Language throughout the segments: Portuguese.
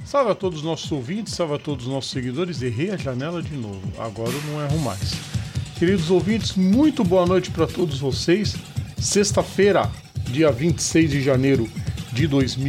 Salve a todos os nossos ouvintes, salve a todos os nossos seguidores. Errei a janela de novo, agora eu não erro mais. Queridos ouvintes, muito boa noite para todos vocês. Sexta-feira, dia 26 de janeiro de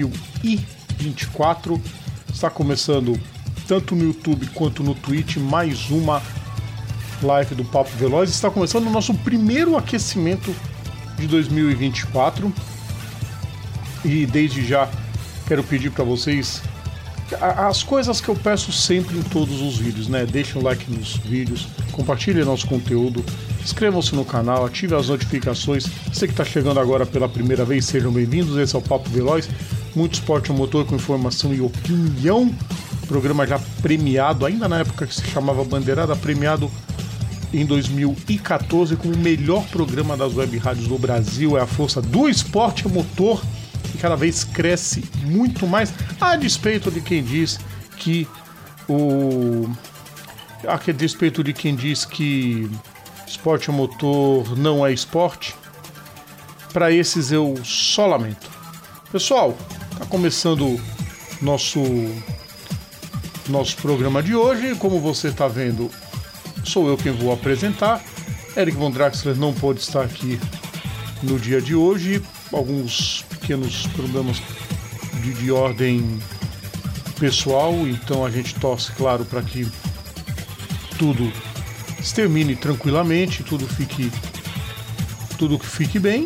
2024. Está começando tanto no YouTube quanto no Twitch mais uma live do Papo Veloz. Está começando o nosso primeiro aquecimento de 2024. E desde já quero pedir para vocês as coisas que eu peço sempre em todos os vídeos, né? Deixem um like nos vídeos, compartilhem nosso conteúdo, inscrevam-se no canal, ativem as notificações. Você que está chegando agora pela primeira vez, sejam bem-vindos. Esse é o Papo Veloz, muito esporte a motor com informação e opinião. Programa já premiado, ainda na época que se chamava Bandeirada, premiado em 2014 como o melhor programa das web rádios do Brasil. É a força do esporte a motor. E cada vez cresce muito mais, a despeito de quem diz que esporte a motor não é esporte. Para esses eu só lamento. Pessoal, tá começando nosso programa de hoje. Como você tá vendo, sou eu quem vou apresentar. Eric Von Draxler não pôde estar aqui no dia de hoje. Alguns pequenos problemas de ordem pessoal, então a gente torce, claro, para que tudo se termine tranquilamente, tudo que fique bem,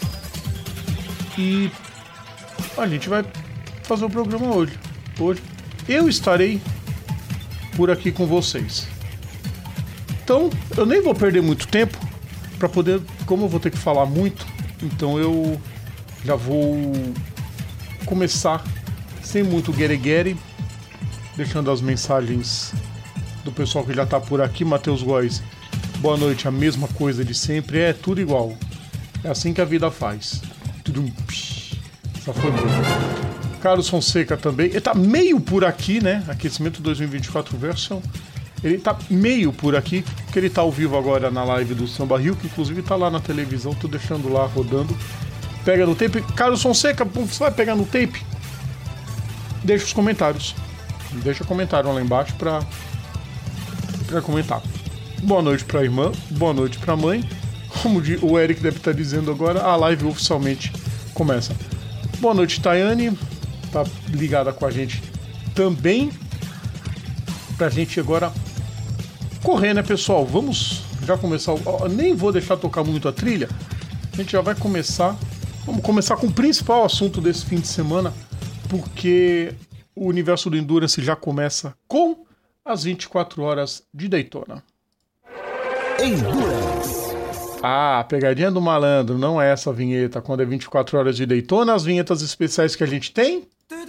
e a gente vai fazer o programa hoje. Hoje eu estarei por aqui com vocês. Então eu nem vou perder muito tempo para poder, como eu vou ter que falar muito, então eu já vou começar sem muito guere-guere, deixando as mensagens do pessoal que já tá por aqui. Matheus Góes, boa noite, a mesma coisa de sempre, é tudo igual, é assim que a vida faz. Só foi muito. Carlos Fonseca também, ele tá meio por aqui, né? Aquecimento 2024 version, ele tá meio por aqui, porque ele tá ao vivo agora na live do Samba Rio, que inclusive tá lá na televisão, tô deixando lá rodando. Pega no tape. Carlos Fonseca, você vai pegar no tape? Deixa os comentários. Deixa comentário lá embaixo pra comentar. Boa noite pra irmã, boa noite pra mãe. Como o Eric deve estar dizendo agora, a live oficialmente começa. Boa noite, Tayane. Tá ligada com a gente também. Pra gente agora correr, né, pessoal? Vamos já começar. Nem vou deixar tocar muito a trilha. A gente já vai começar. Vamos começar com o principal assunto desse fim de semana, porque o universo do Endurance já começa com as 24 horas de Daytona. Endurance. Ah, pegadinha do malandro, não é essa vinheta. Quando é 24 horas de Daytona, as vinhetas especiais que a gente tem...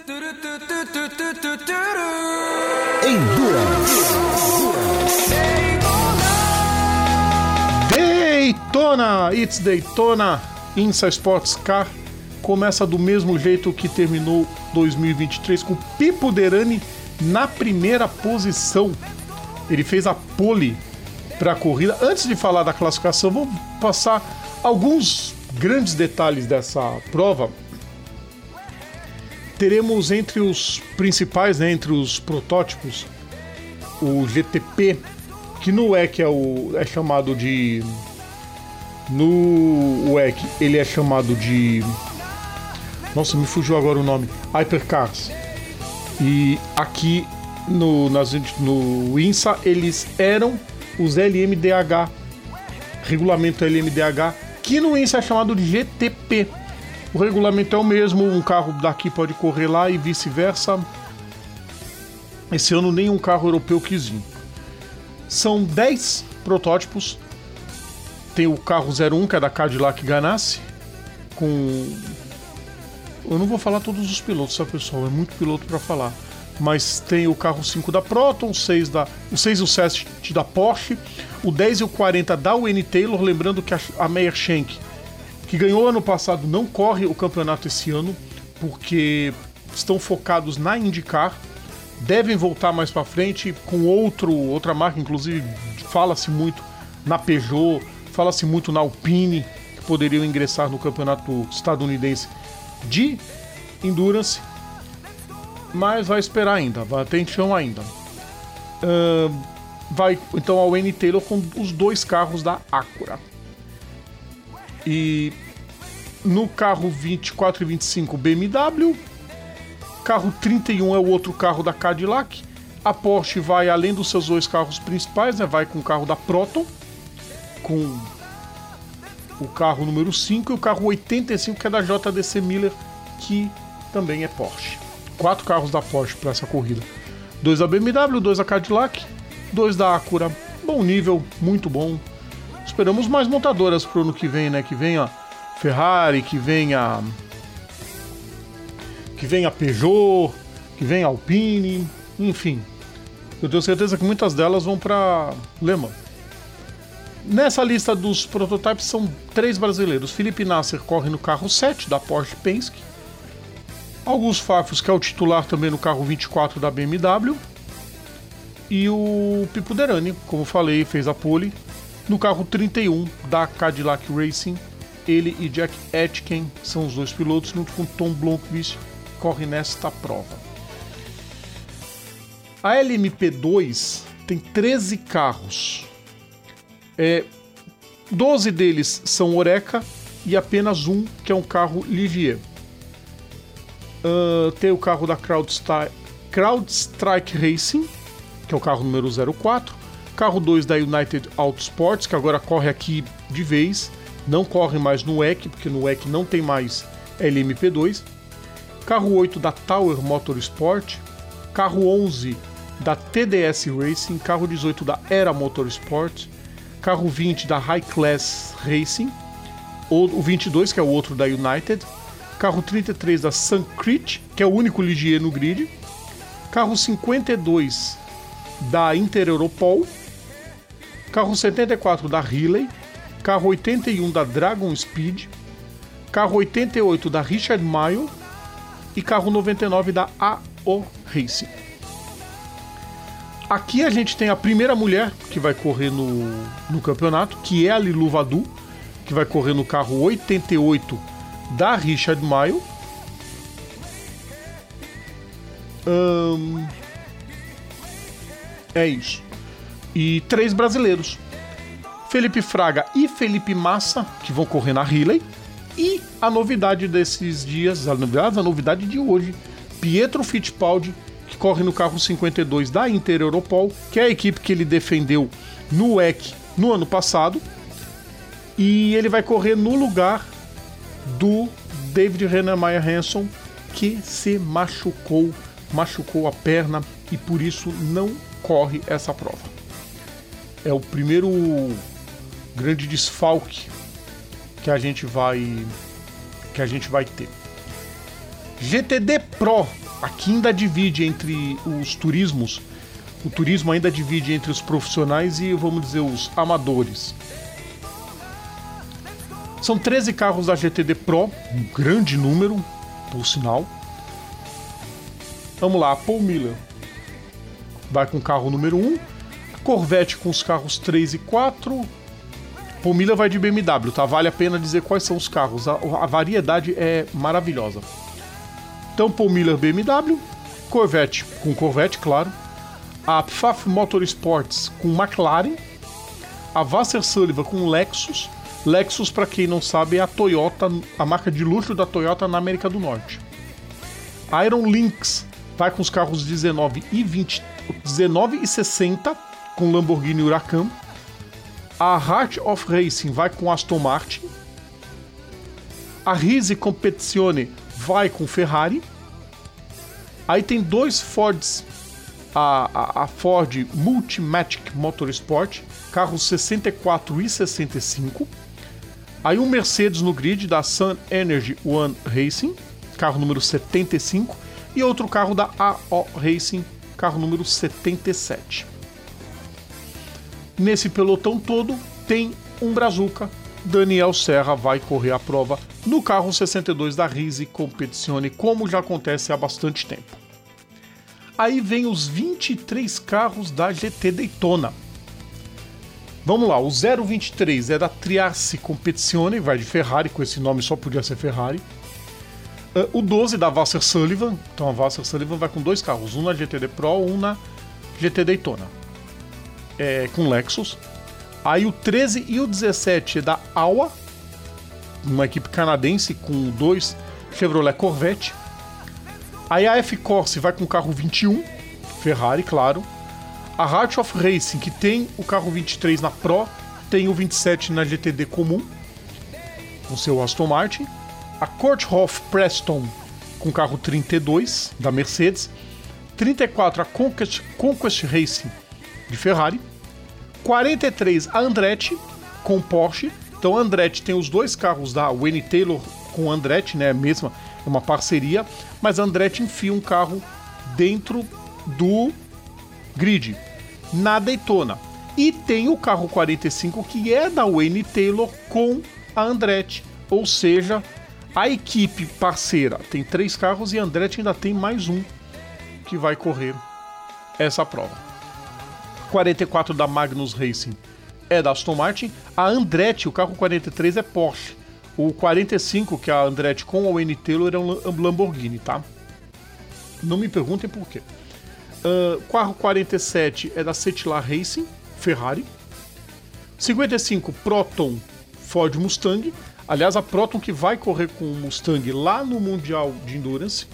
Endurance. Daytona! It's Daytona! IMSA Sports Car começa do mesmo jeito que terminou 2023, com Pipo Derani na primeira posição. Ele fez a pole para a corrida. Antes de falar da classificação, vou passar alguns grandes detalhes dessa prova. Teremos entre os principais, né, entre os protótipos, o GTP, que no WEC é chamado de... No WEC ele é chamado de... Nossa, me fugiu agora o nome. Hypercars. E aqui no IMSA eles eram os LMDH. Regulamento LMDH, que no IMSA é chamado de GTP. O regulamento é o mesmo, um carro daqui pode correr lá e vice-versa. Esse ano nenhum carro europeu quis vir. São 10 protótipos. Tem o carro 01, que é da Cadillac Ganassi, com... Eu não vou falar todos os pilotos, tá, pessoal? É muito piloto para falar. Mas tem o carro 5 da Proton, o 6 e o 7 da Porsche, o 10 e o 40 da Wayne Taylor. Lembrando que a Meyer Shank, que ganhou ano passado, não corre o campeonato esse ano, porque estão focados na IndyCar. Devem voltar mais para frente com outra marca, inclusive fala-se muito na Peugeot, fala-se muito na Alpine, que poderiam ingressar no campeonato estadunidense de Endurance. mas vai esperar ainda, vai ter chão ainda. Vai então ao Wayne Taylor com os 2 carros da Acura. E no carro 24 e 25 BMW, carro 31 é o outro carro da Cadillac. A Porsche vai além dos seus 2 carros principais, né? Vai com o carro da Proton, com o carro número 5 e o carro 85 que é da JDC Miller, que também é Porsche. 4 carros da Porsche para essa corrida. 2 da BMW, 2 da Cadillac, 2 da Acura. Bom nível, muito bom. Esperamos mais montadoras pro ano que vem, né? Que venha Ferrari, que venha Peugeot, que venha Alpine, enfim. Eu tenho certeza que muitas delas vão para Le Mans. Nessa lista dos prototypes são 3 brasileiros. Felipe Nasser corre no carro 7 da Porsche Penske. Augusto Fáfios, que é o titular também no carro 24 da BMW. E o Pipo Derani, como falei, fez a pole no carro 31 da Cadillac Racing. Ele e Jack Aitken são os 2 pilotos, junto com Tom Blomqvist, que corre nesta prova. A LMP2 tem 13 carros. 12 deles são Oreca e apenas um que é um carro Ligier. Tem o carro da CrowdStrike Racing, que é o carro número 04. Carro 2 da United Autosports, que agora corre aqui de vez. Não corre mais no WEC, porque no WEC não tem mais LMP2. Carro 8 da Tower Motorsport. Carro 11 da TDS Racing. Carro 18 da Era Motorsport. Carro 20 da High Class Racing. O 22, que é o outro da United. Carro 33 da Suncrete, que é o único Ligier no grid. Carro 52 da Inter-Europol. Carro 74 da Riley. Carro 81 da Dragon Speed. Carro 88 da Richard Mille. E carro 99 da AO Racing. Aqui a gente tem a primeira mulher que vai correr no campeonato, que é a Lilu Vadu, que vai correr no carro 88 da Richard Mille. É isso. E 3 brasileiros. Felipe Fraga e Felipe Massa, que vão correr na Riley. E a novidade desses dias, a novidade de hoje, Pietro Fittipaldi, que corre no carro 52 da Inter-Europol, que é a equipe que ele defendeu no WEC no ano passado. E ele vai correr no lugar do David Heinemeier Hansson, que se machucou a perna e por isso não corre essa prova. É o primeiro grande desfalque que a gente vai ter. GTD Pro, aqui ainda divide entre os turismos. O turismo ainda divide entre os profissionais e, vamos dizer, os amadores. São 13 carros da GTD Pro, um grande número, por sinal. Vamos lá, Paul Miller vai com o carro número 1, Corvette com os carros 3 e 4. Paul Miller vai de BMW, tá? Vale a pena dizer quais são os carros, a variedade é maravilhosa. Então, Paul Miller BMW, Corvette com Corvette, claro, a Pfaff Motorsports com McLaren, a Vasser Sullivan com Lexus. Lexus, para quem não sabe, é a Toyota, a marca de luxo da Toyota na América do Norte. A Iron Lynx vai com os carros 19 e 60 com Lamborghini Huracan. A Heart of Racing vai com Aston Martin. A Risi Competizione vai com Ferrari. Aí tem 2 Fords, a Ford Multimatic Motorsport, carros 64 e 65. Aí um Mercedes no grid da Sun Energy One Racing, carro número 75. E outro carro da AO Racing, carro número 77. Nesse pelotão todo tem um brazuca. Daniel Serra vai correr a prova no carro 62 da Risi Competizione, como já acontece há bastante tempo. Aí vem os 23 carros da GT Daytona. Vamos lá, o 023 é da Triasse Competizione, vai de Ferrari, com esse nome só podia ser Ferrari. O 12 da Vasser Sullivan. Então a Vasser Sullivan vai com 2 carros, um na GTD Pro, um na GT Daytona. Com Lexus. Aí o 13 e o 17 é da AWA, uma equipe canadense com 2 Chevrolet Corvette. Aí a F-Corse vai com o carro 21, Ferrari, claro. A Heart of Racing, que tem o carro 23 na Pro, tem o 27 na GTD comum, com seu Aston Martin. A Courthoff Preston com o carro 32 da Mercedes. 34 a Conquest Racing de Ferrari. 43 a Andretti com Porsche. Então a Andretti tem os 2 carros da Wayne Taylor com a Andretti, né? É uma parceria, mas a Andretti enfia um carro dentro do grid na Daytona. E tem o carro 45 que é da Wayne Taylor com a Andretti, ou seja, a equipe parceira tem 3 carros e a Andretti ainda tem mais um que vai correr essa prova. 44 da Magnus Racing é da Aston Martin. A Andretti, o carro 43 é Porsche. O 45, que é a Andretti com a Wayne Taylor, é um Lamborghini, tá? Não me perguntem por quê. Carro 47 é da Cetilar Racing, Ferrari. 55, Proton, Ford Mustang. Aliás, a Proton que vai correr com o Mustang lá no Mundial de Endurance.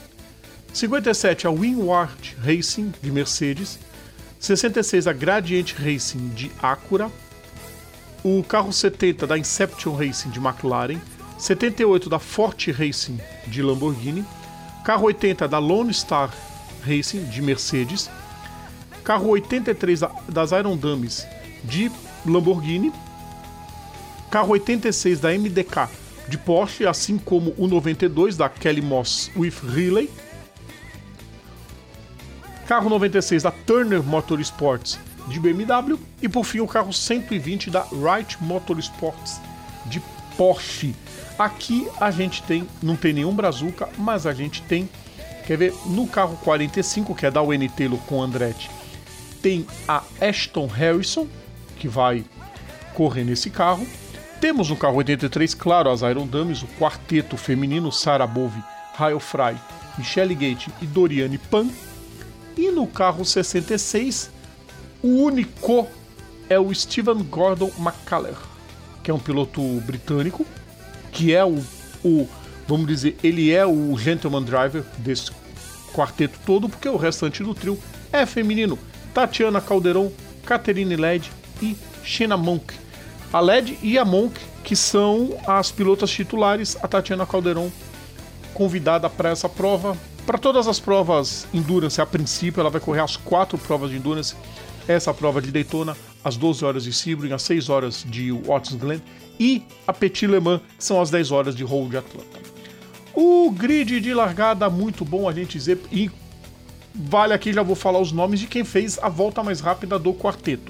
57, a Winward Racing, de Mercedes. 66, a Gradient Racing, de Acura. O carro 70 da Inception Racing, de McLaren. 78 da Forte Racing, de Lamborghini. Carro 80 da Lone Star Racing, de Mercedes. Carro 83 das Iron Dummies, de Lamborghini. Carro 86 da MDK, de Porsche, assim como o 92 da Kelly Moss with Relay. Carro 96 da Turner Motorsports, de BMW. E por fim o carro 120 da Wright Motorsports, de Porsche. Aqui a gente não tem nenhum Brazuca, mas a gente tem, quer ver, no carro 45, que é da Wayne Taylor com Andretti, tem a Ashton Harrison, que vai correr nesse carro. Temos no carro 83, claro, as Iron Dummies, o quarteto feminino, Sarah Bove, Rael Fry, Michelle Gate e Doriane Pan. E no carro 66, o único é o Stephen Gordon McCuller, que é um piloto britânico, que é vamos dizer, ele é o gentleman driver desse quarteto todo, porque o restante do trio é feminino. Tatiana Calderon, Catherine Led e Shanna Monk. A Led e a Monk, que são as pilotas titulares. A Tatiana Calderon, convidada para essa prova, para todas as provas Endurance. A princípio ela vai correr as 4 provas de Endurance, essa prova de Daytona, às 12 horas de Sebring, às 6 horas de Watkins Glen e a Petit Le Mans, que são às 10 horas de Road Atlanta. O grid de largada, muito bom a gente dizer, e vale aqui, já vou falar os nomes de quem fez a volta mais rápida do quarteto.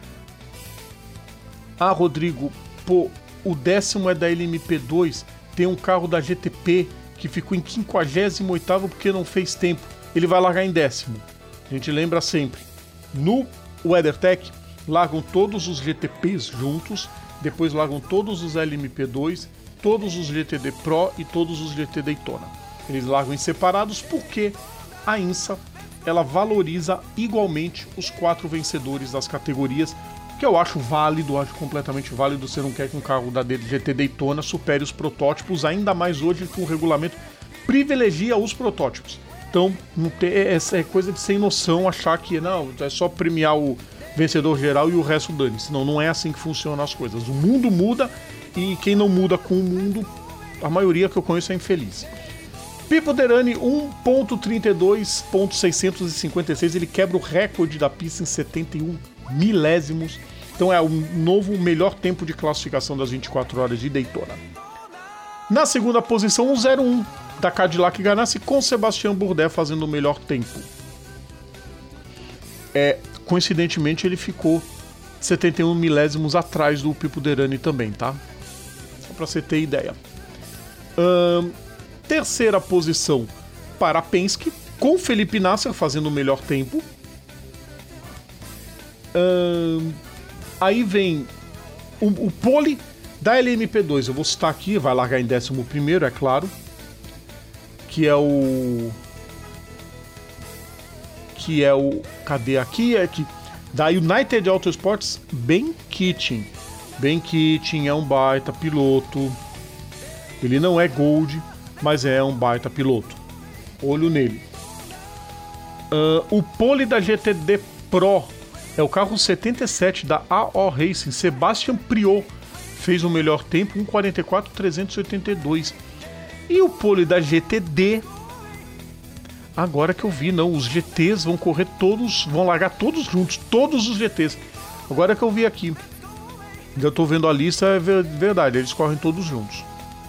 Rodrigo, o 10º é da LMP2, tem um carro da GTP que ficou em 58º porque não fez tempo. Ele vai largar em 10º. A gente lembra sempre. No WeatherTech, largam todos os GTPs juntos, depois largam todos os LMP2, todos os GTD Pro e todos os GT Daytona. Eles largam em separados porque a INSA ela valoriza igualmente os 4 vencedores das categorias, que eu acho válido, acho completamente válido. Você não quer que um carro da GT Daytona supere os protótipos, ainda mais hoje que o regulamento privilegia os protótipos. Então, não tem, é coisa de sem noção achar que não, é só premiar o vencedor geral e o resto dane-se. Não é assim que funcionam as coisas. O mundo muda e quem não muda com o mundo, a maioria que eu conheço é infeliz. Pipo Derani 1.32.656, ele quebra o recorde da pista em 71 milésimos. Então é o novo melhor tempo de classificação das 24 horas de Daytona. Na segunda posição, o 01 da Cadillac Ganassi, com Sebastian Bourdais fazendo o melhor tempo. Coincidentemente, ele ficou 71 milésimos atrás do Pipo Derani também, tá? Só pra você ter ideia. Terceira posição para a Penske, com Felipe Nasser fazendo o melhor tempo. Aí vem o pole da LMP2, eu vou citar aqui, vai largar em 11º, é claro. que é o... Cadê aqui? É que da United Autosports, Ben Keating. Ben Keating é um baita piloto. Ele não é Gold, mas é um baita piloto. Olho nele. O pole da GTD Pro é o carro 77 da AO Racing. Sebastian Priot fez o melhor tempo, 1:44.382. E o pole da GTD, agora que eu vi, não, os GTs vão correr todos, vão largar todos juntos, todos os GTs. Agora que eu vi aqui, eu tô vendo a lista, é verdade, eles correm todos juntos.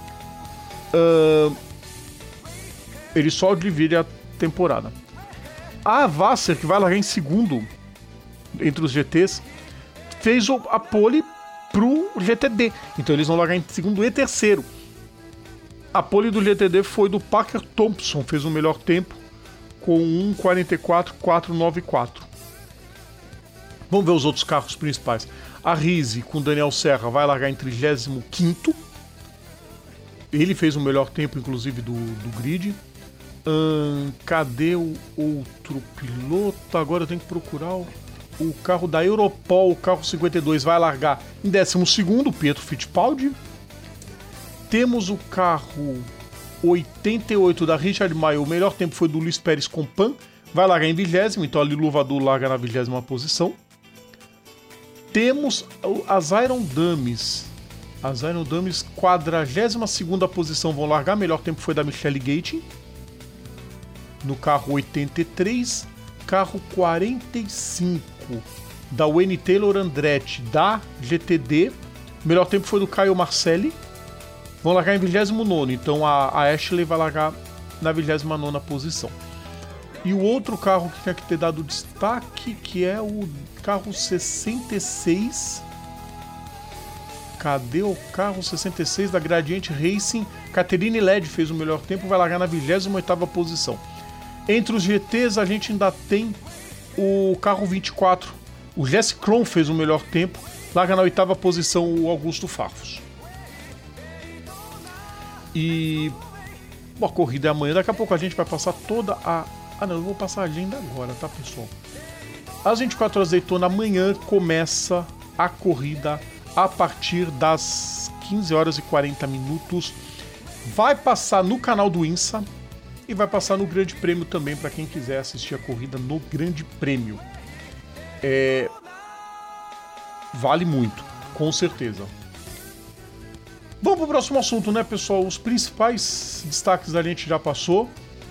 Eles só dividem a temporada. A Vasser, que vai largar em segundo entre os GTs, fez a pole pro GTD. Então eles vão largar em segundo e terceiro. A pole do GTD foi do Parker Thompson, fez o melhor tempo com 1:44.494. Vamos ver os outros carros principais. A Rizzi com Daniel Serra vai largar em 35º. Ele fez o melhor tempo, inclusive, do grid. Cadê o outro piloto? Agora eu tenho que procurar o carro da Europol, o carro 52, vai largar em 12º, Pietro Fittipaldi. Temos o carro 88 da Richard Mille, o melhor tempo foi do Luiz Pérez Compan, vai largar em 20º, então a Lilu Vadu larga na 20ª posição. Temos as Iron Dummies. As Iron Dummies, 42ª posição, vão largar, melhor tempo foi da Michelle Gating. No carro 83, carro 45 da Wayne Taylor Andretti da GTD, melhor tempo foi do Caio Marcelli, vão largar em 29º, então a Ashley vai largar na 29ª posição. E o outro carro que tinha que ter dado destaque, que é o carro 66, cadê o carro 66 da Gradiente Racing? Catherine Led fez o melhor tempo, vai largar na 28ª posição. Entre os GTs a gente ainda tem o carro 24. O Jesse Krohn fez o melhor tempo, larga na 8ª posição o Augusto Farfus. E a corrida é amanhã, daqui a pouco a gente vai passar toda a... não, eu vou passar a agenda agora, tá, pessoal? Às 24 horas Daytona, amanhã começa a corrida a partir das 15h40. Vai passar no canal do INSA e vai passar no Grande Prêmio também, para quem quiser assistir a corrida no Grande Prêmio. Vale muito, com certeza. Vamos para o próximo assunto, né, pessoal? Os principais destaques a gente já passou.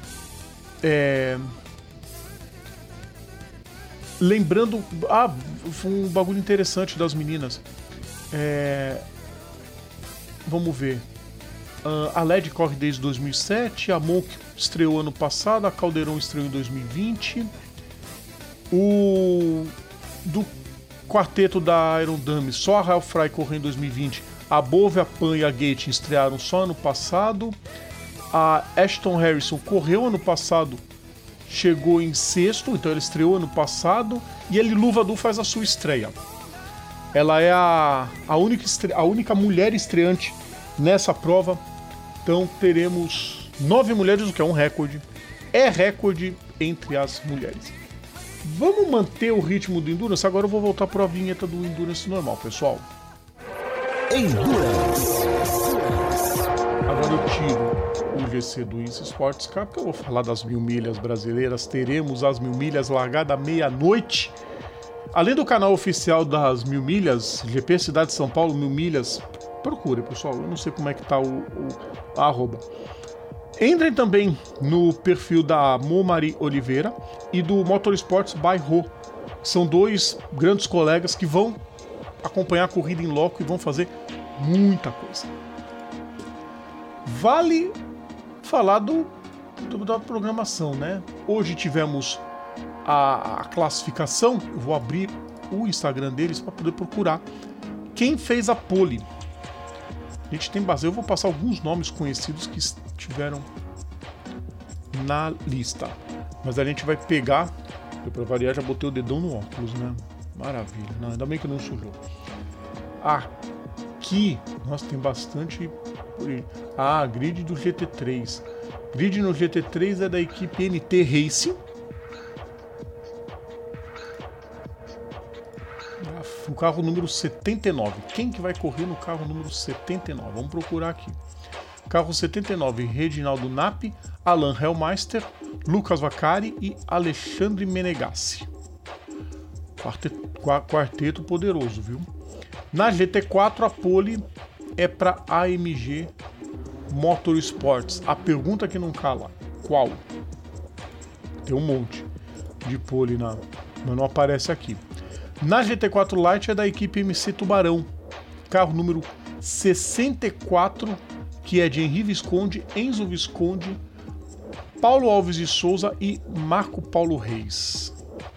Lembrando... foi um bagulho interessante das meninas. Vamos ver. A LED corre desde 2007, a Monk estreou ano passado, a Caldeirão estreou em 2020. Do quarteto da Iron Dummies, só a Ralph Fry correu em 2020. A Bove, a Pan e a Gate estrearam só ano passado. A Ashton Harrison correu ano passado, chegou em 6º, então ela estreou ano passado. E a Lilu Vadu faz a sua estreia. Ela é a única mulher estreante nessa prova. Então teremos 9 mulheres, o que é um recorde. É recorde entre as mulheres. Vamos manter o ritmo do Endurance? Agora eu vou voltar para a vinheta do Endurance normal, pessoal. Endurance. Agora eu tiro o GC do INSA Sports Car, porque eu vou falar das 1000 milhas brasileiras. Teremos as 1000 milhas largada à meia-noite. Além do canal oficial das 1000 milhas, GP Cidade de São Paulo, 1000 milhas, procure, pessoal, eu não sei como é que tá a arroba. Entrem também no perfil da Momari Oliveira e do Motorsports by Rô. São dois grandes colegas que vão acompanhar a corrida em loco e vão fazer muita coisa. Vale falar da programação, né? Hoje tivemos a classificação. Eu vou abrir o Instagram deles para poder procurar quem fez a pole. A gente tem base. Eu vou passar alguns nomes conhecidos que estiveram na lista. Mas a gente vai pegar. Eu pra variar já botei o dedão no óculos, né? Maravilha. Não, ainda bem que não sujou. Aqui. aqui, nossa, tem bastante... Ah, grid do GT3. Grid no GT3 é da equipe NT Racing. O carro número 79. Quem que vai correr no carro número 79? Vamos procurar aqui. Carro 79, Reginaldo Napi, Alan Hellmeister, Lucas Vaccari e Alexandre Menegassi. Quarteto poderoso, viu? Na GT4, a pole é para AMG Motorsports. A pergunta que não cala: qual? Tem um monte de pole mas não aparece aqui. Na GT4 Light é da equipe MC Tubarão. Carro número 64, que é de Henri Visconde, Enzo Visconde, Paulo Alves de Souza e Marco Paulo Reis.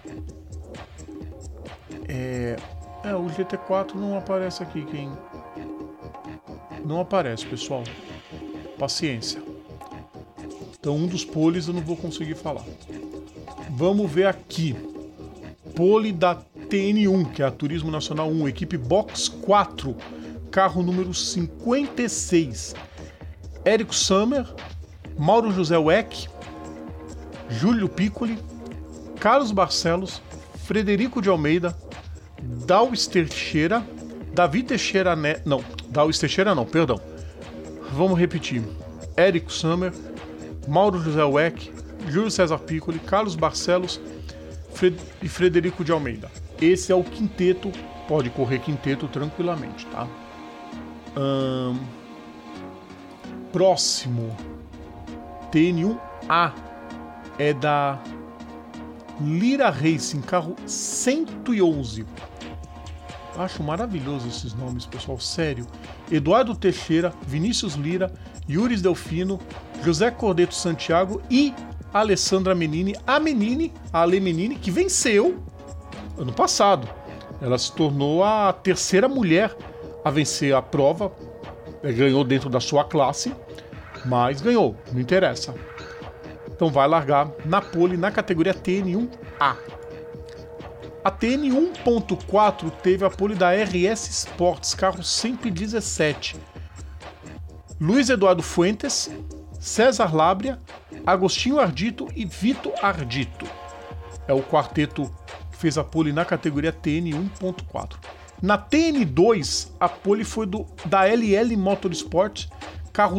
O GT4 não aparece aqui, quem... Não aparece, pessoal. Paciência. Então, um dos poles eu não vou conseguir falar. Vamos ver aqui. Pole da TN1, que é a Turismo Nacional 1, equipe Box 4, carro número 56. Érico Sommer, Mauro José Weck, Júlio Piccoli, Carlos Barcelos, Frederico de Almeida, Dauis Teixeira, Davi Teixeira Dauis Teixeira não, perdão. Vamos repetir. Érico Sommer, Mauro José Weck, Júlio César Piccoli, Carlos Barcelos e Frederico de Almeida. Esse é o quinteto, pode correr quinteto tranquilamente, tá? Próximo, TN1A, é da Lira Racing, carro 111. Acho maravilhoso esses nomes, pessoal, sério. Eduardo Teixeira, Vinícius Lira, Yuris Delfino, José Cordeto Santiago e Alessandra Menini, a Ale Menini, que venceu ano passado. Ela se tornou a terceira mulher a vencer a prova. Ganhou dentro da sua classe, mas ganhou, não interessa. Então vai largar na pole na categoria TN1A. A TN1.4 teve a pole da RS Sports, carro 117. Luiz Eduardo Fuentes, César Lábria, Agostinho Ardito e Vito Ardito. É o quarteto que fez a pole na categoria TN1.4. Na TN2, a pole foi da LL Motorsport, carro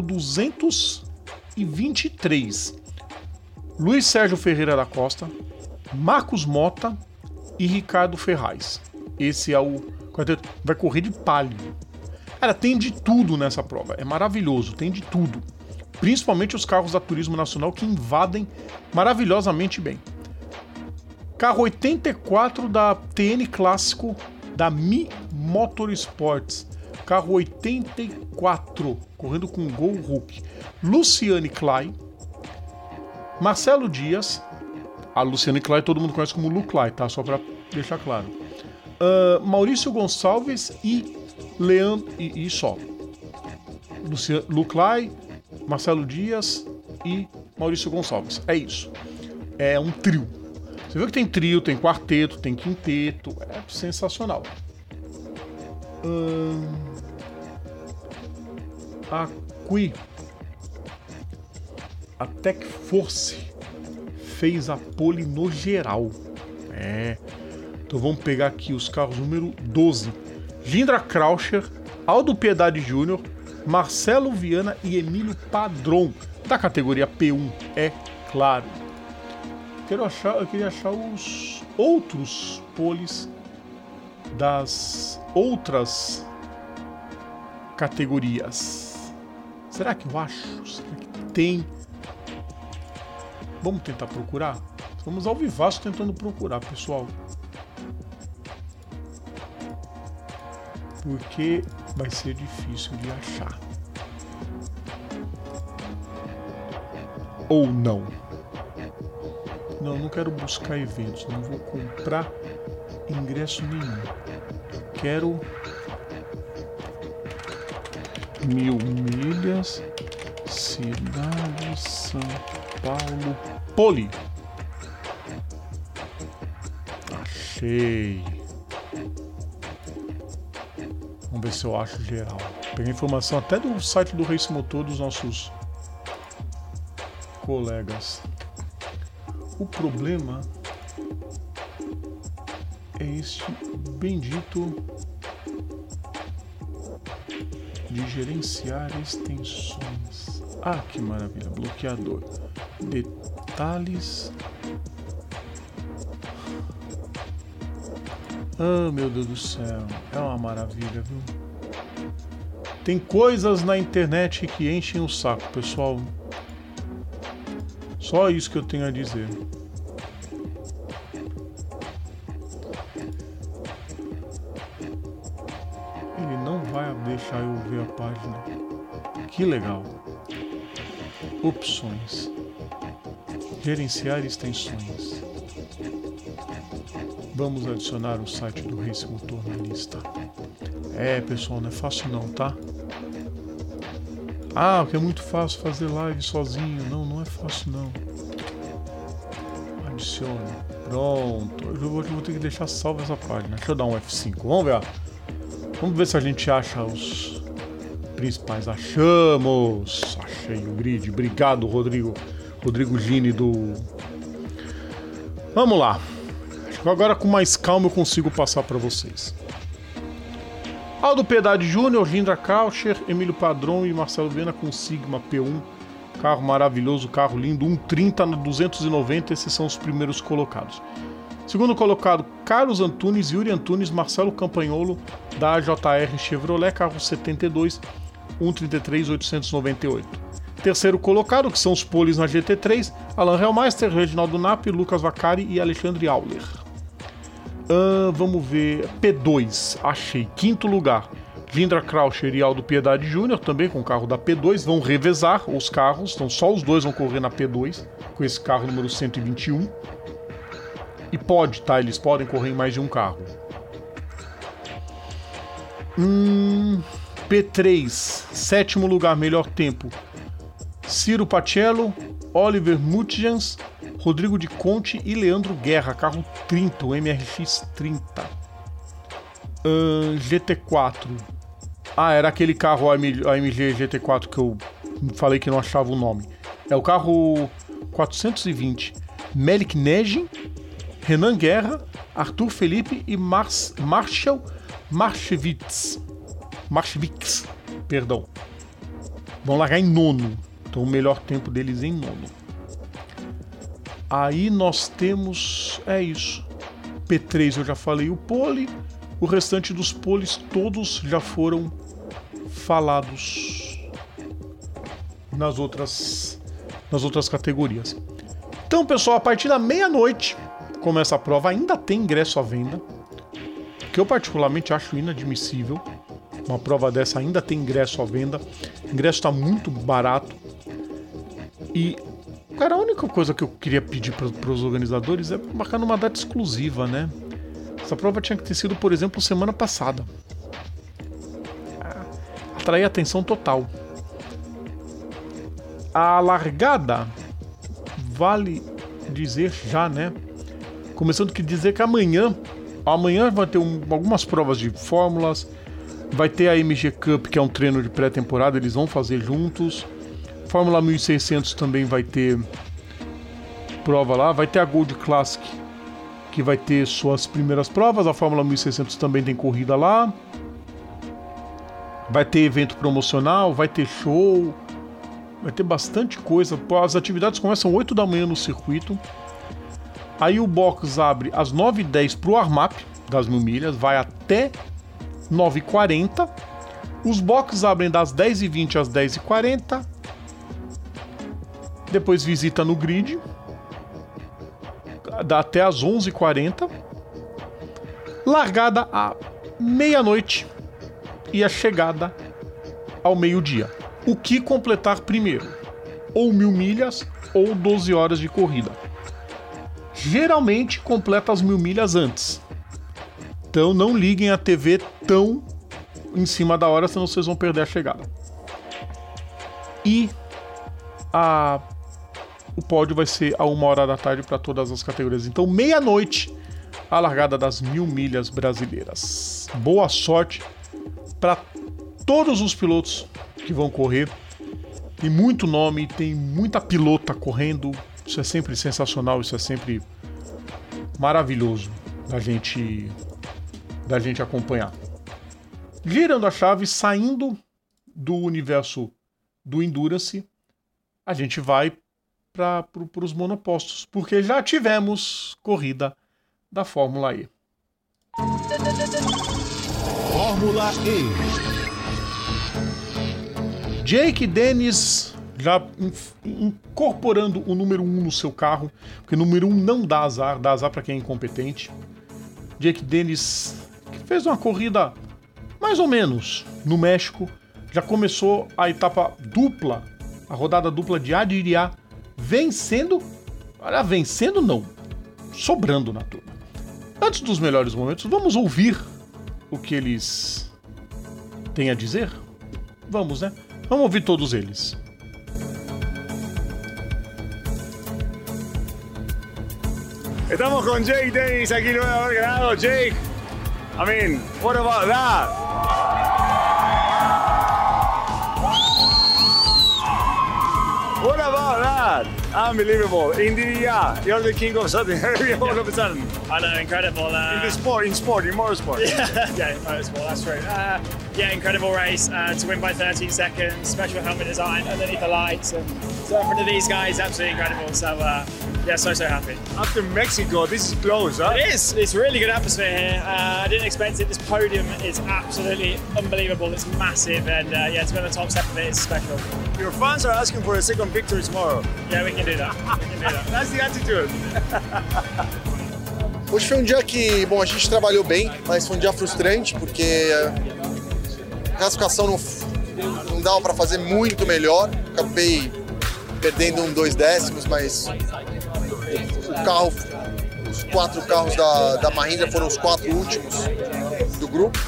223. Luiz Sérgio Ferreira da Costa, Marcos Mota e Ricardo Ferraz. Esse é o quarteto. Vai correr de palio. Cara, tem de tudo nessa prova. É maravilhoso, tem de tudo. Principalmente os carros da Turismo Nacional que invadem maravilhosamente bem. Carro 84 da TN Clássico da Mi Motorsports. Carro 84, correndo com Gol Hulk. Luciane Clay, Marcelo Dias. A Luciane Clay todo mundo conhece como Lu Clay, tá? Só pra deixar claro. Maurício Gonçalves e Leandro. E só. Lu Clay, Marcelo Dias e Maurício Gonçalves. É isso. É um trio. Você viu que tem trio, tem quarteto, tem quinteto. É sensacional. A Tech Force fez a pole no geral. Então vamos pegar aqui os carros número 12. Gindra Krauscher, Aldo Piedade Júnior, Marcelo Viana e Emílio Padron, da categoria P1, é claro. Eu queria achar os outros poles das outras categorias. Será que eu acho? Será que tem? Vamos tentar procurar? Vamos ao vivaço tentando procurar, pessoal. Porque vai ser difícil de achar. Ou não. Não quero buscar eventos. Não vou comprar ingresso nenhum. Quero 1000 milhas, cidade, São Paulo, pole. Achei. Vamos ver se eu acho geral. Peguei informação até do site do Race Motor dos nossos colegas. O problema é este bendito de gerenciar extensões. Ah, que maravilha! Bloqueador. Detalhes. Ah, meu Deus do céu. É uma maravilha, viu? Tem coisas na internet que enchem o saco, pessoal. Só isso que eu tenho a dizer. Ele não vai deixar eu ver a página. Que legal. Opções. Gerenciar extensões. Vamos adicionar o site do Race Motor na lista. É, pessoal, não é fácil não, tá? Ah, porque é muito fácil fazer live sozinho. Não, não é fácil não. Adicione. Pronto. Eu vou ter que deixar salva essa página. Deixa eu dar um F5. Vamos ver. Vamos ver se a gente acha os principais. Achamos! Achei o grid. Obrigado, Rodrigo. Rodrigo Gini do... Vamos lá. Acho que agora com mais calma eu consigo passar para vocês. Aldo Piedade Júnior, Gindra Kaucher, Emílio Padron e Marcelo Viana com Sigma P1. Carro maravilhoso, carro lindo. 130 na 290, esses são os primeiros colocados. Segundo colocado, Carlos Antunes, Yuri Antunes, Marcelo Campagnolo, da JR Chevrolet, carro 72, 133, 898. Terceiro colocado, que são os poles na GT3, Alan Hellmeister, Reginaldo Nap, Lucas Vacari e Alexandre Auler. Vamos ver, P2, achei, quinto lugar, Lindra Krauscher e Aldo Piedade Júnior, também com o carro da P2, vão revezar os carros, então só os dois vão correr na P2, com esse carro número 121. E pode, tá? Eles podem correr em mais de um carro. P3, sétimo lugar, melhor tempo, Ciro Pacello, Oliver Mutjans, Rodrigo de Conte e Leandro Guerra, carro 30, o MRX 30. GT4. Ah, era aquele carro AMG GT4 que eu falei que não achava o nome. É o carro 420. Melik Negin, Renan Guerra, Arthur Felipe e Marshall Marchevitz. Perdão. Vão largar em nono. Então o melhor tempo deles em nono. Aí nós temos... É isso. P3 eu já falei o pole. O restante dos poles todos já foram falados nas outras categorias. Então, pessoal, a partir da meia-noite começa a prova. Ainda tem ingresso à venda, que eu particularmente acho inadmissível. Uma prova dessa ainda tem ingresso à venda. O ingresso está muito barato. E, cara, a única coisa que eu queria pedir para os organizadores é marcar numa data exclusiva, né? Essa prova tinha que ter sido, por exemplo, semana passada. Atrair atenção total. A largada, vale dizer já, né? Começando que dizer que amanhã vai ter algumas provas de fórmulas, vai ter a MG Cup, que é um treino de pré-temporada, eles vão fazer juntos. Fórmula 1600 também vai ter prova lá, vai ter a Gold Classic, que vai ter suas primeiras provas, a Fórmula 1600 também tem corrida lá. Vai ter evento promocional, vai ter show, vai ter bastante coisa. As atividades começam 8 da manhã no circuito. Aí o box abre às 9h10 para o warm-up das 1000 milhas, vai até 9h40. Os boxes abrem das 10h20 às 10h40. Depois visita no grid, dá até às 11h40. Largada à meia-noite e a chegada ao meio-dia. O que completar primeiro? Ou 1000 milhas ou 12 horas de corrida. Geralmente completa as 1000 milhas antes. Então não liguem a TV tão em cima da hora, senão vocês vão perder a chegada. E o pódio vai ser a 1h da tarde para todas as categorias. Então, meia-noite, a largada das 1000 milhas brasileiras. Boa sorte para todos os pilotos que vão correr. Tem muito nome, tem muita pilota correndo. Isso é sempre sensacional, isso é sempre maravilhoso da gente acompanhar. Girando a chave, saindo do universo do Endurance, a gente vai para os monopostos, porque já tivemos corrida da Fórmula E. Fórmula E. Jake Dennis já incorporando o número 1 no seu carro, porque o número 1 não dá azar para quem é incompetente. Jake Dennis, que fez uma corrida mais ou menos no México, já começou a etapa dupla, a rodada dupla de Adiriá, vencendo não, sobrando na turma. Antes dos melhores momentos, vamos ouvir o que eles têm a dizer? Vamos, né? Vamos ouvir todos eles. Estamos con Jake Dennis aquí luego de haber ganado. Jake, I mean, what about that? What about that? Unbelievable. Indeed, yeah. You're the king of Saudi Arabia all of a sudden. I know, incredible. In motorsport. Yeah, in motorsport, that's true. Yeah, incredible race to win by 13 seconds, special helmet design underneath the lights, and so in front of these guys, absolutely incredible. So, yeah, so happy. After Mexico, this is close, huh? It is. It's really good atmosphere here. I didn't expect it. This podium is absolutely unbelievable. It's massive, and yeah, to be on the top step of it is special. Your fans are asking for a second victory tomorrow. Yeah, we can do that. That's the attitude. Hoje foi um dia que, bom, a gente trabalhou bem, mas foi um dia frustrante, porque a classificação não dava para fazer muito melhor. Acabei perdendo 2 décimos, mas os 4 carros da Mahindra foram os 4 últimos do grupo.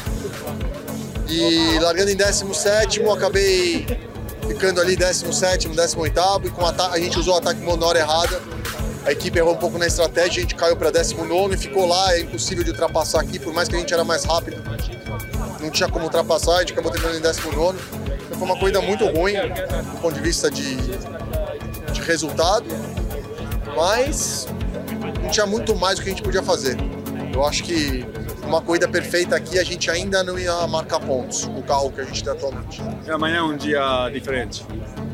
E largando em 17º, acabei ficando ali 17º, 18º, e com a gente usou o ataque monora errada. A equipe errou um pouco na estratégia, a gente caiu para 19º e ficou lá, é impossível de ultrapassar aqui, por mais que a gente era mais rápido, não tinha como ultrapassar, a gente acabou terminando em 19º. Então foi uma corrida muito ruim, do ponto de vista de resultado, mas não tinha muito mais o que a gente podia fazer. Eu acho que uma corrida perfeita aqui, a gente ainda não ia marcar pontos com o carro que a gente tem atualmente. E amanhã é um dia diferente.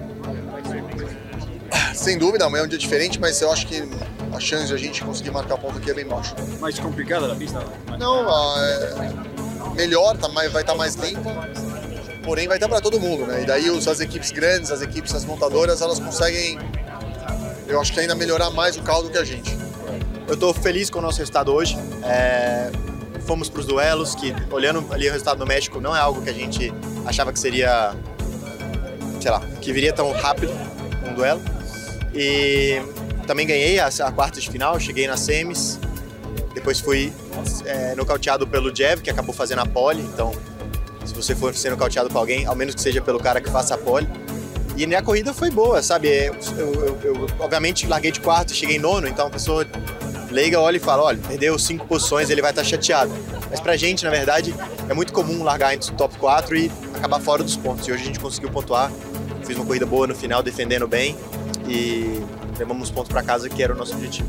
Sem dúvida, amanhã é um dia diferente, mas eu acho que a chance de a gente conseguir marcar ponto aqui é bem baixa. Mais complicada a pista? Não, melhor, vai estar mais limpa, porém vai estar para todo mundo, né? E daí as equipes grandes, as montadoras, elas conseguem, eu acho que ainda melhorar mais o carro do que a gente. Eu estou feliz com o nosso resultado hoje. Fomos para os duelos, que olhando ali o resultado no México não é algo que a gente achava que seria, sei lá, que viria tão rápido um duelo. E também ganhei a quarta de final, cheguei nas semis, depois fui nocauteado pelo Jev, que acabou fazendo a pole. Então, se você for ser nocauteado por alguém, ao menos que seja pelo cara que faça a pole. E minha corrida foi boa, sabe? Eu obviamente larguei de quarto e cheguei em 9º, então a pessoa leiga olha e fala, olha, perdeu 5 posições, ele vai estar chateado. Mas pra gente, na verdade, é muito comum largar entre o top 4 e acabar fora dos pontos. E hoje a gente conseguiu pontuar, fiz uma corrida boa no final, defendendo bem, e levamos pontos pra casa, que era o nosso objetivo.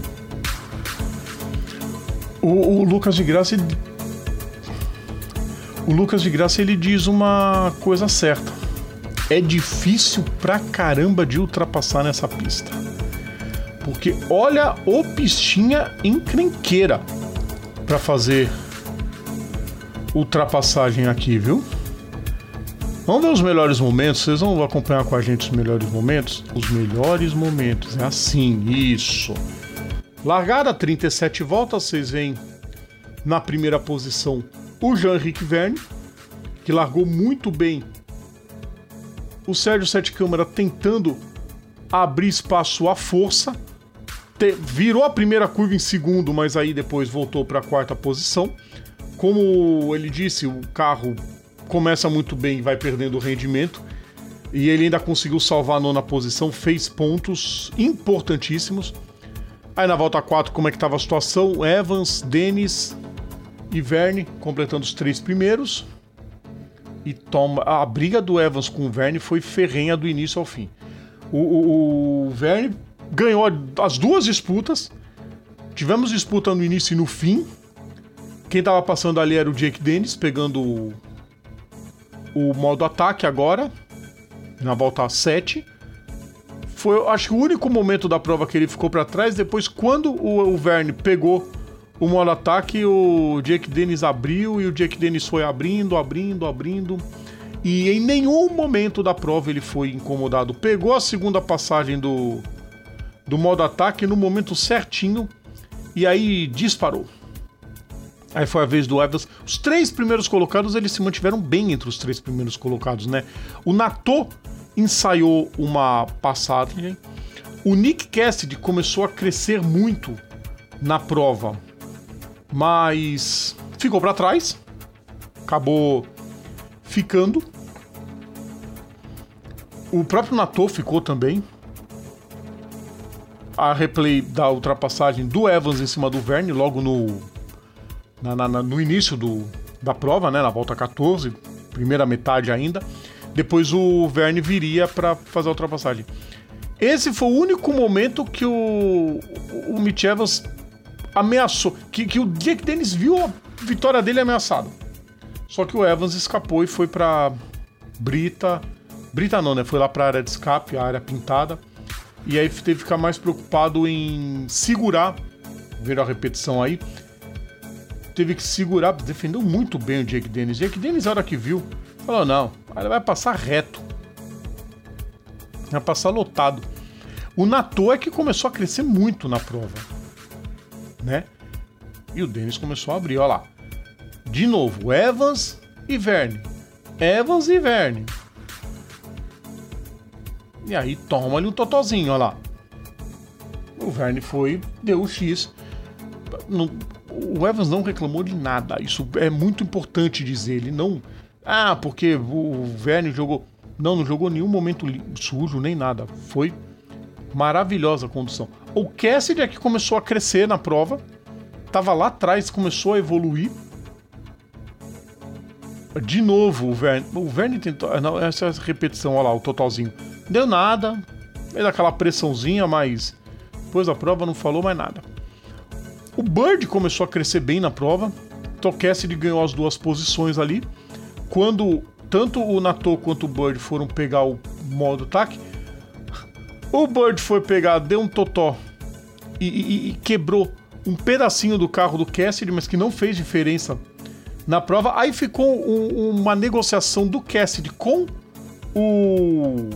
O Lucas de Graça, ele diz uma coisa certa. É difícil pra caramba de ultrapassar nessa pista. Porque olha o pistinha encrenqueira pra fazer ultrapassagem aqui, viu? Vamos ver os melhores momentos. Vocês vão acompanhar com a gente os melhores momentos? Os melhores momentos, é assim, isso. Largada, 37 voltas, vocês veem na primeira posição o Jean-Henrique Verne, que largou muito bem. O Sérgio Sete Câmara tentando abrir espaço à força. Virou a primeira curva em segundo, mas aí depois voltou para a quarta posição. Como ele disse, o carro começa muito bem e vai perdendo o rendimento. E ele ainda conseguiu salvar a 9ª posição, fez pontos importantíssimos. Aí na volta 4, como é que estava a situação? Evans, Dennis e Verne completando os 3 primeiros. e toma. A briga do Evans com o Vergne foi ferrenha do início ao fim. O Vergne ganhou as duas disputas. Tivemos disputa no início e no fim. Quem tava passando ali era o Jake Dennis, pegando o modo ataque agora, na volta 7. Foi, acho que o único momento da prova que ele ficou para trás. Depois, quando o Vergne pegou o modo ataque, o Jake Dennis abriu e o Jake Dennis foi abrindo. E em nenhum momento da prova ele foi incomodado. Pegou a segunda passagem do modo ataque no momento certinho e aí disparou. Aí foi a vez do Evans. Os 3 primeiros colocados, eles se mantiveram bem entre os 3 primeiros colocados, né? O Nato ensaiou uma passagem. O Nick Cassidy começou a crescer muito na prova, mas ficou para trás. Acabou ficando. O próprio Nato ficou também. A replay da ultrapassagem do Evans em cima do Vergne, logo no início da prova, né, na volta 14, primeira metade ainda. Depois o Vergne viria para fazer a ultrapassagem. Esse foi o único momento que o Mitch Evans ameaçou, que o Jake Dennis viu a vitória dele ameaçada. Só que o Evans escapou e foi para Brita não, né? Foi lá para a área de escape, a área pintada. E aí teve que ficar mais preocupado em segurar, vendo a repetição aí, teve que segurar, defendeu muito bem o Jake Dennis. Jake Dennis, na hora que viu, falou, não, ele vai passar reto. Vai passar lotado. O Nato é que começou a crescer muito na prova, né? E o Dennis começou a abrir, ó lá. De novo, Evans e Vergne. Evans e Vergne. E aí toma ali um totozinho, ó lá. O Vergne foi, deu o X. O Evans não reclamou de nada. Isso é muito importante dizer. Ele não... Ah, porque o Vergne jogou... Não jogou nenhum momento sujo, nem nada. Foi maravilhosa a condução. O Cassidy é que começou a crescer na prova. Tava lá atrás, começou a evoluir. De novo, o Vergne tentou... Não, essa repetição, olha lá, o totalzinho. Deu nada. Fez aquela pressãozinha, mas... Depois da prova não falou mais nada. O Bird começou a crescer bem na prova. Então o Cassidy ganhou as 2 posições ali. Quando tanto o Nato quanto o Bird foram pegar o modo ataque, o Bird foi pegar, deu um totó e quebrou um pedacinho do carro do Cassidy, mas que não fez diferença na prova. Aí ficou uma negociação do Cassidy com o...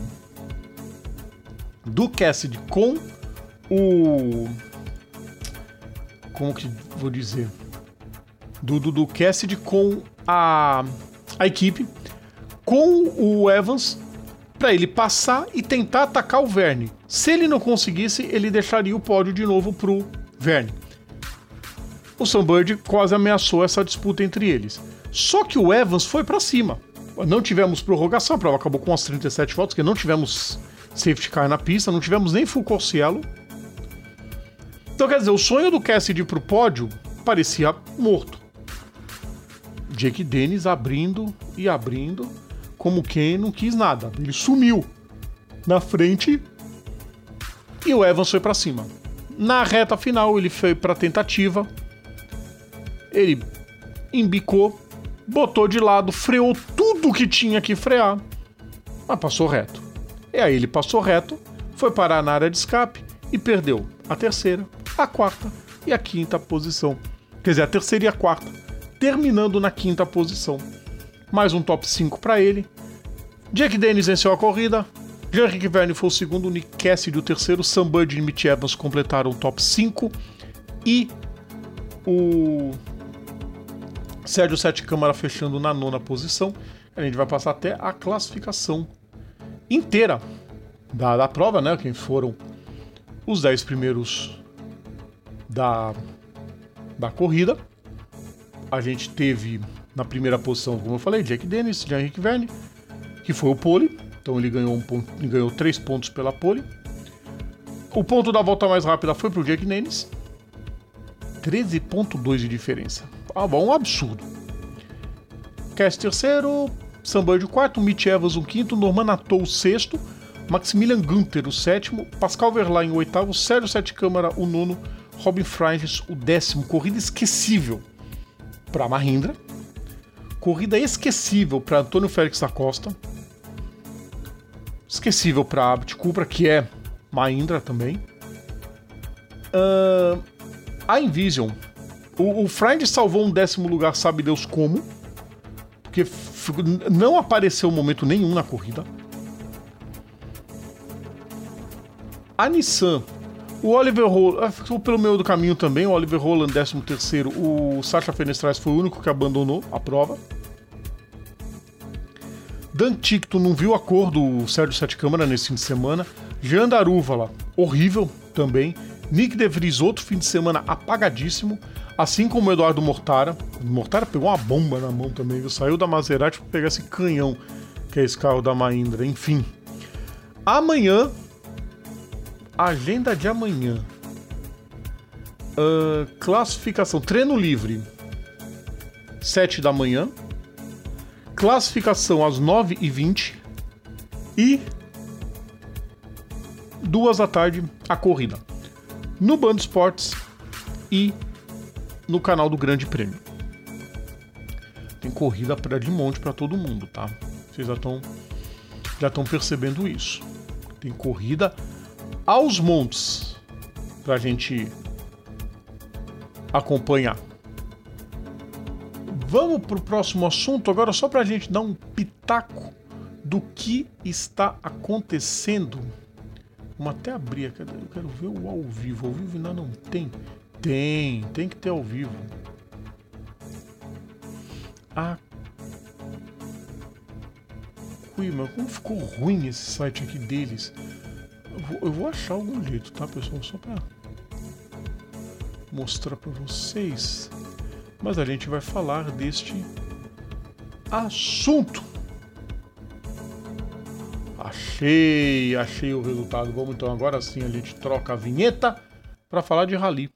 Como que vou dizer? Do Cassidy com a equipe, com o Evans, para ele passar e tentar atacar o Vergne. Se ele não conseguisse, ele deixaria o pódio de novo pro Vergne. O Sam Bird quase ameaçou essa disputa entre eles. Só que o Evans foi para cima. Não tivemos prorrogação, a prova acabou com as 37 voltas, porque não tivemos safety car na pista, não tivemos nem full course cielo. Então, quer dizer, o sonho do Cassidy pro pódio parecia morto. Jake Dennis abrindo e abrindo, como quem não quis nada. Ele sumiu na frente e o Evans foi pra cima. Na reta final, ele foi pra tentativa. Ele embicou, botou de lado, freou tudo que tinha que frear, mas passou reto. E aí ele passou reto, foi parar na área de escape e perdeu a terceira, a quarta e a quinta posição. Quer dizer, a terceira e a quarta, terminando na quinta posição. Mais um top 5 para ele. Jake Dennis venceu a corrida. Jean-Eric Vergne foi o segundo, Nick Cassidy o terceiro, Sam Bird e Mitch Evans completaram o top 5 e o Sérgio Sete Câmara fechando na 9ª posição. A gente vai passar até a classificação inteira da prova, né? Quem foram os 10 primeiros da corrida. A gente teve na primeira posição, como eu falei, Jake Dennis, Jean-Eric Vergne, que foi o pole. Então ele ganhou ganhou 3 pontos pela pole. O ponto da volta mais rápida foi pro Jake Dennis. 13.2 de diferença. Ah, bom, um absurdo. Cass terceiro, Sam Bird o quarto, Mitch Evans o quinto, Norman Attou o sexto, Maximilian Günther o sétimo, Pascal Wehrlein o oitavo, Sérgio Sete Câmara o nono, Robin Frijns o décimo. Corrida esquecível para Mahindra, corrida esquecível para Antônio Félix da Costa, esquecível para Abit Cupra, que é Mahindra também. A Envision, o Frijns salvou um 10º lugar, sabe Deus como, porque não apareceu momento nenhum na corrida. A Nissan, o Oliver Rowland ficou pelo meio do caminho também, o Oliver Rowland 13º, o Sacha Fenestrais foi o único que abandonou a prova. Dan Tickton não viu a cor do Sérgio Sete Câmara nesse fim de semana. Jean Daruvala, horrível também. Nick De Vries, outro fim de semana apagadíssimo, assim como o Eduardo Mortara. O Mortara pegou uma bomba na mão também, viu? Saiu da Maserati para pegar esse canhão, que é esse carro da Mahindra. Enfim, amanhã, agenda de amanhã, classificação, treino livre, 7 da manhã, classificação às 9h20 e 2 da tarde a corrida no Band Esportes e no canal do Grande Prêmio. Tem corrida de monte para todo mundo, tá? Vocês já estão percebendo isso. Tem corrida aos montes pra gente acompanhar. Vamos pro próximo assunto agora, só pra gente dar um pitaco do que está acontecendo. Vamos até abrir, eu quero ver o ao vivo. Ao vivo ainda não tem. Tem que ter ao vivo. Ui, mas como ficou ruim esse site aqui deles. Eu vou achar algum jeito, tá, pessoal? Só pra mostrar pra vocês. Mas a gente vai falar deste assunto. Achei o resultado. Vamos então, agora sim a gente troca a vinheta para falar de rally.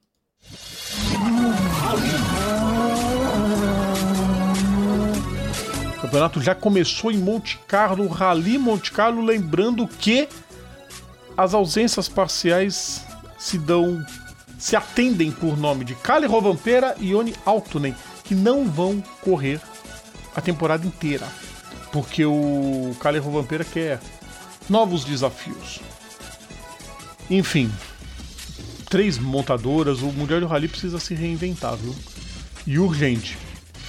O campeonato já começou em Monte Carlo, Rally Monte Carlo, lembrando que as ausências parciais se atendem por nome de Kalle Rovanperä e Joni Aaltonen, que não vão correr a temporada inteira, porque o Kalle Rovanperä quer novos desafios. Enfim, 3 montadoras, o Mundial de Rally precisa se reinventar, viu? E urgente.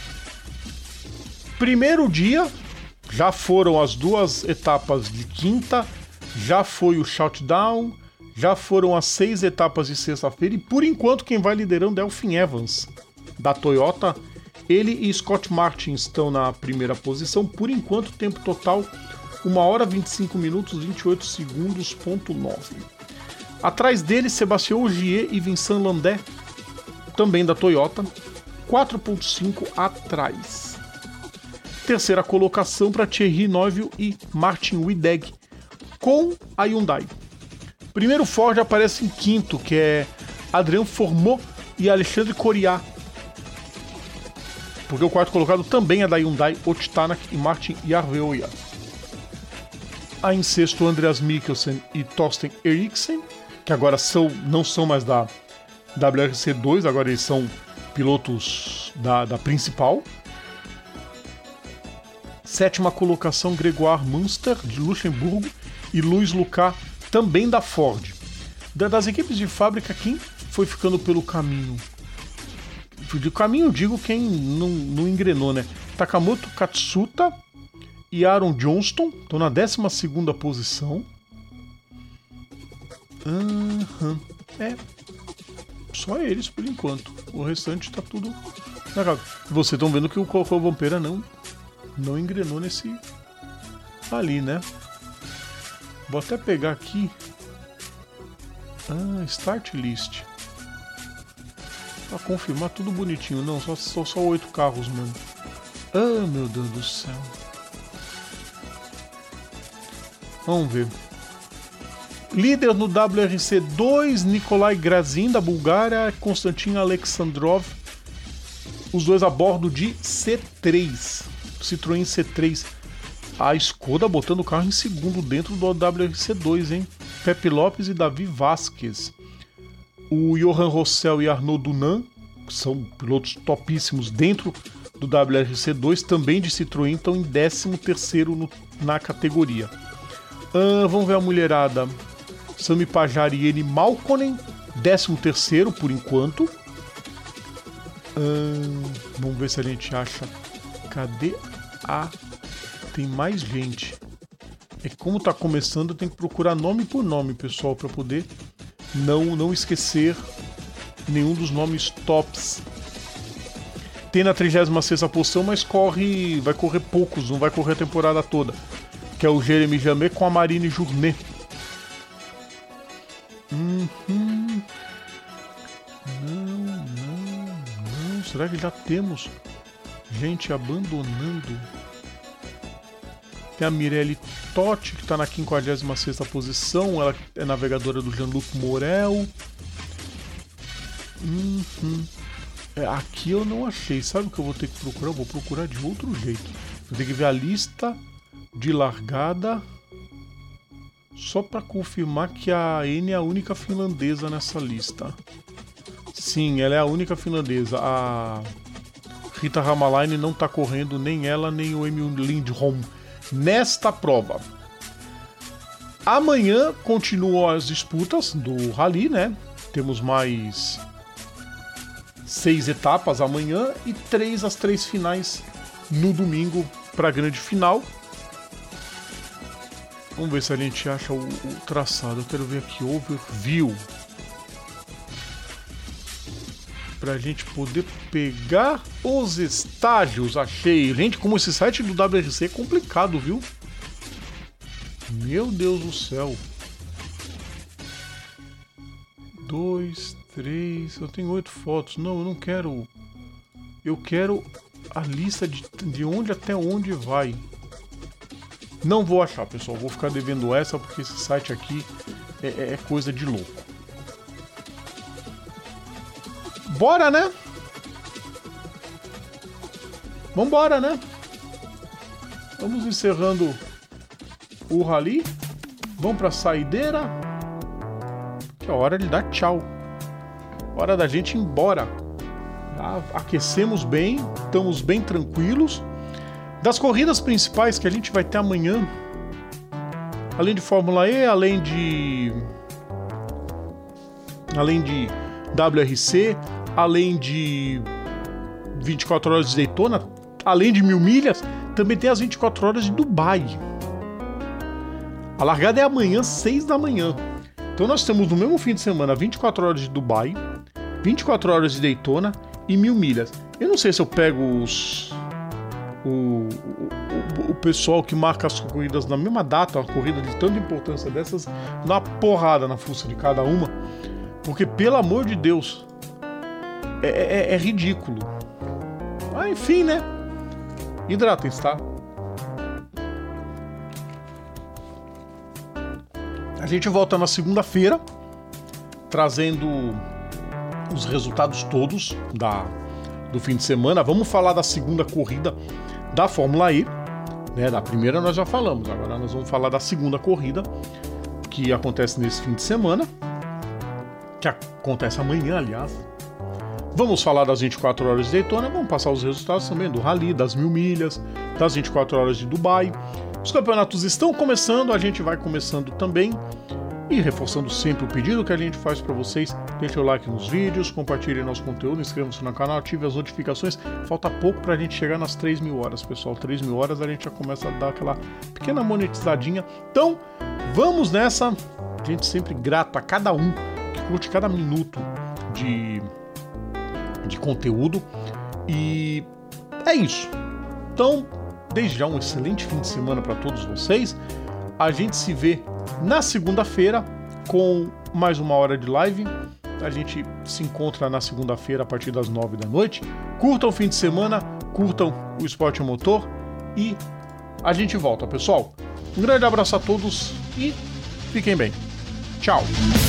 Primeiro dia, já foram as 2 etapas de quinta, já foi o Shoutdown, já foram as 6 etapas de sexta-feira e por enquanto quem vai liderando é o Finn Evans, da Toyota. Ele e Scott Martin estão na primeira posição, por enquanto tempo total 1 hora 25 minutos 28 segundos, ponto 9. Atrás dele, Sébastien Ogier e Vincent Landé, também da Toyota, 4.5 atrás. Terceira colocação para Thierry Neuville e Martin Wideg, com a Hyundai. Primeiro Ford aparece em quinto, que é Adrien Fourmaux e Alexandre Coriat, porque o quarto colocado também é da Hyundai, Ott Tanak e Martin Järveoja. Aí em sexto, Andreas Mikkelsen e Thorsten Eriksen, que agora não são mais da WRC2, agora eles são pilotos da principal. Sétima colocação, Grégoire Münster, de Luxemburgo, e Luiz Lucas, também da Ford. Das equipes de fábrica, quem foi ficando pelo caminho? De caminho, digo quem não engrenou, né? Takamoto Katsuta e Aaron Johnston estão na 12ª posição. Só eles por enquanto. O restante tá tudo na casa. Vocês estão vendo que o Rovanperä não engrenou nesse ali, né? Vou até pegar aqui. Start list. Pra confirmar tudo bonitinho. Não, só 8 carros, mano. Meu Deus do céu. Vamos ver. Líder no WRC2, Nikolai Grazin, da Bulgária, Konstantin Alexandrov, os dois a bordo de C3, Citroën C3. A Skoda botando o carro em segundo dentro do WRC2, hein? Pepe Lopes e Davi Vasquez. O Johan Rossell e Arnaud Dunan, que são pilotos topíssimos dentro do WRC2, também de Citroën, estão em 13º na categoria. Vamos ver a mulherada. Sami Pajari e Eni Malkonen, 13º por enquanto. Vamos ver se a gente acha. Cadê a... Tem mais gente. É que como tá começando, eu tenho que procurar nome por nome, pessoal, para poder não esquecer nenhum dos nomes tops. Tem na 36ª posição, mas vai correr poucos, não vai correr a temporada toda. Que é o Jeremy Jamet com a Marine Journet. Não. Será que já temos gente abandonando? Tem a Mirelle Totti, que está na 56ª posição. Ela é navegadora do Jean-Luc Morel. Aqui eu não achei. Sabe o que eu vou ter que procurar? Eu vou procurar de outro jeito. Vou ter que ver a lista de largada. Só para confirmar que a Eni é a única finlandesa nessa lista. Sim, ela é a única finlandesa. A Rita Hamalainen não está correndo, nem ela, nem o Emil Lindholm nesta prova. Amanhã continuam as disputas do Rally, né? Temos mais 6 etapas amanhã e as 3 finais no domingo para a grande final. Vamos ver se a gente acha o traçado. Eu quero ver aqui, overview. Pra gente poder pegar os estágios. Achei. Gente, como esse site do WRC é complicado, viu? Meu Deus do céu. 2, 3... Eu tenho 8 fotos. Não, eu não quero... Eu quero a lista de onde até onde vai. Não vou achar, pessoal. Vou ficar devendo essa porque esse site aqui é coisa de louco. Bora, né? Vambora, né? Vamos encerrando o rally. Vamos pra saideira. Que é hora de dar tchau. Hora da gente ir embora. Já aquecemos bem. Estamos bem tranquilos. Das corridas principais que a gente vai ter amanhã, além de Fórmula E, além de WRC, além de 24 horas de Daytona, além de 1000 milhas, também tem as 24 horas de Dubai. A largada é amanhã, 6 da manhã. Então nós temos no mesmo fim de semana 24 horas de Dubai, 24 horas de Daytona e 1000 milhas. Eu não sei se eu pego o pessoal que marca as corridas na mesma data, uma corrida de tanta importância dessas, dá uma porrada na fuça de cada uma, porque pelo amor de Deus, é ridículo. Enfim, né? Hidratem-se, tá? A gente volta na segunda-feira, trazendo os resultados todos do fim de semana. Vamos falar da segunda corrida da Fórmula E, né? Da primeira nós já falamos, agora nós vamos falar da segunda corrida, que acontece nesse fim de semana, que acontece amanhã, aliás. Vamos falar das 24 horas de Daytona, vamos passar os resultados também do Rally, das 1000 milhas, das 24 horas de Dubai. Os campeonatos estão começando, a gente vai começando também. E reforçando sempre o pedido que a gente faz para vocês, deixe o like nos vídeos, compartilhe nosso conteúdo, inscreva-se no canal, ative as notificações. Falta pouco para a gente chegar nas 3.000 horas, pessoal. 3.000 horas a gente já começa a dar aquela pequena monetizadinha. Então, vamos nessa. A gente sempre grato a cada um que curte cada minuto de conteúdo. E é isso. Então, desde já um excelente fim de semana para todos vocês. A gente se vê na segunda-feira com mais uma hora de live. A gente se encontra na segunda-feira a partir das 9 da noite. Curtam o fim de semana, curtam o Esporte Motor e a gente volta, pessoal. Um grande abraço a todos e fiquem bem. Tchau!